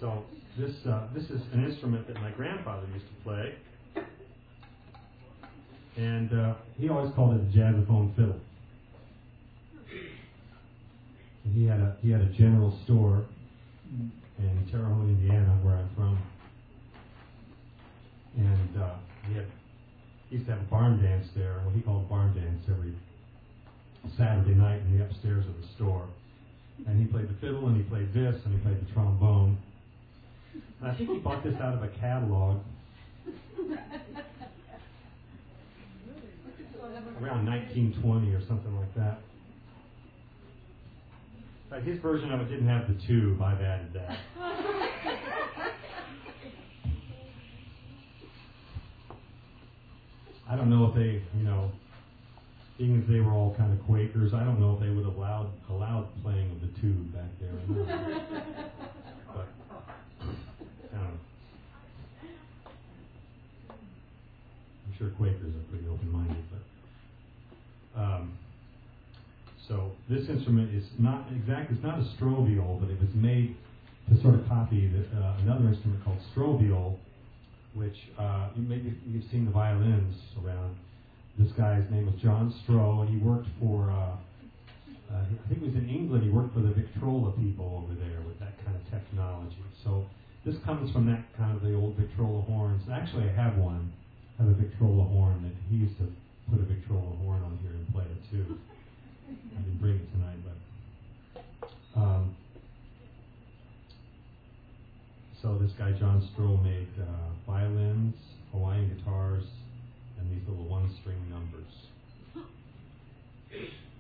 So this is an instrument that my grandfather used to play, and he always called it a jazzophone fiddle. And he had a general store in Terre Haute, Indiana, where I'm from, and he used to have a barn dance there, what he called barn dance, every Saturday night in the upstairs of the store. And he played the fiddle, and he played this, and he played the trombone. And I think he bought this out of a catalog around 1920 or something like that. But his version of it didn't have the tube. I've added that. I don't know if they, being as they were all kind of Quakers, I don't know if they would have allowed playing of the tube back there. But, I don't know. I'm sure Quakers are pretty open-minded, but so this instrument is not exactly, it's not a strobiole, but it was made to sort of copy another instrument called strobiole, which maybe you've seen the violins around. This guy's name was John Stroh, and he worked for, I think it was in England, he worked for the Victrola people over there with that kind of technology. So this comes from that kind of the old Victrola horns. Actually, I have one. I have a Victrola horn that he used to put a Victrola horn on here and play it too. I didn't bring it tonight, but so this guy John Stroh made violins, Hawaiian guitars, and these little one-string numbers.